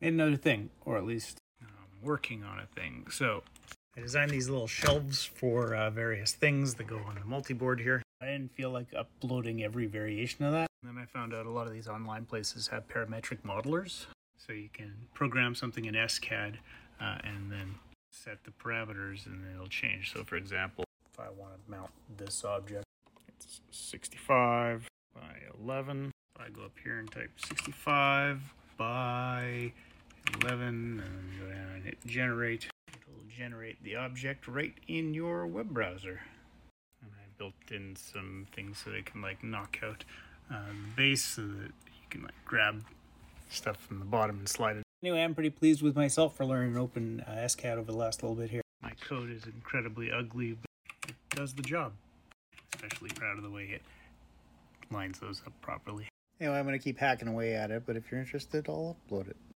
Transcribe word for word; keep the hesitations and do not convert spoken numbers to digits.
made another thing, or at least um, working on a thing. So I designed these little shelves for uh, various things that go on the multi-board here. I didn't feel like uploading every variation of that. And then I found out a lot of these online places have parametric modelers. So you can program something in S C A D uh, and then set the parameters and then it'll change. So for example, if I want to mount this object, it's sixty-five by eleven. If I go up here and type sixty-five by eleven and go down and hit generate, it'll generate the object right in your web browser. And I built in some things so they can like knock out uh, the base so that you can like grab stuff from the bottom and slide it. Anyway, I'm pretty pleased with myself for learning Open uh, S C A D over the last little bit here. My code is incredibly ugly, but it does the job. Especially proud of the way it lines those up properly. Anyway, I'm going to keep hacking away at it, but if you're interested, I'll upload it.